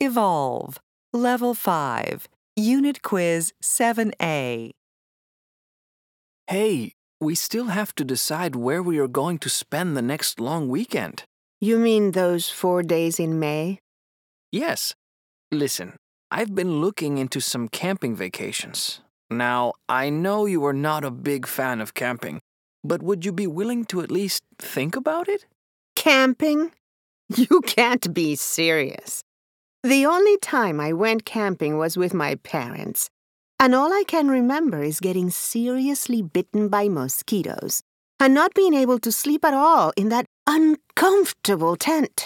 Evolve, Level 5, Unit Quiz 7A. Hey, we still have to decide where we are going to spend the next long weekend. You mean those 4 days in May? Yes. Listen, I've been looking into some camping vacations. Now, I know you are not a big fan of camping, but would you be willing to at least think about it? Camping? You can't be serious. The only time I went camping was with my parents, and all I can remember is getting seriously bitten by mosquitoes and not being able to sleep at all in that uncomfortable tent.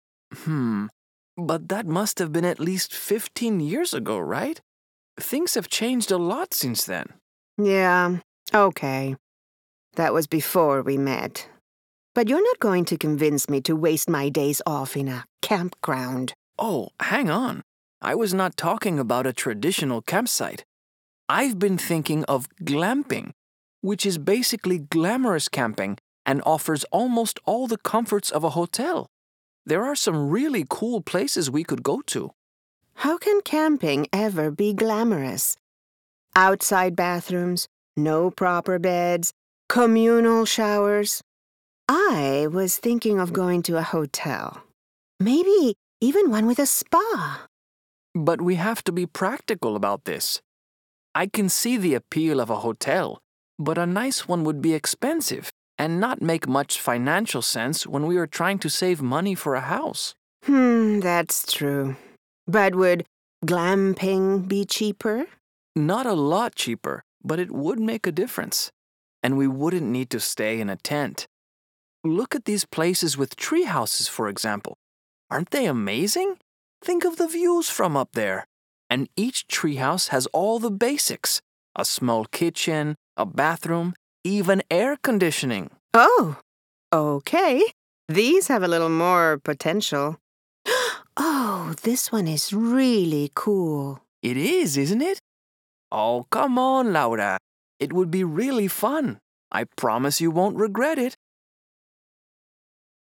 But that must have been at least 15 years ago, right? Things have changed a lot since then. Yeah, okay. That was before we met. But you're not going to convince me to waste my days off in a campground. Oh, hang on. I was not talking about a traditional campsite. I've been thinking of glamping, which is basically glamorous camping and offers almost all the comforts of a hotel. There are some really cool places we could go to. How can camping ever be glamorous? Outside bathrooms, no proper beds, communal showers. I was thinking of going to a hotel. Maybe even one with a spa. But we have to be practical about this. I can see the appeal of a hotel, but a nice one would be expensive and not make much financial sense when we are trying to save money for a house. That's true. But would glamping be cheaper? Not a lot cheaper, but it would make a difference. And we wouldn't need to stay in a tent. Look at these places with tree houses, for example. Aren't they amazing? Think of the views from up there. And each treehouse has all the basics. A small kitchen, a bathroom, even air conditioning. Oh, okay. These have a little more potential. Oh, this one is really cool. It is, isn't it? Oh, come on, Laura. It would be really fun. I promise you won't regret it.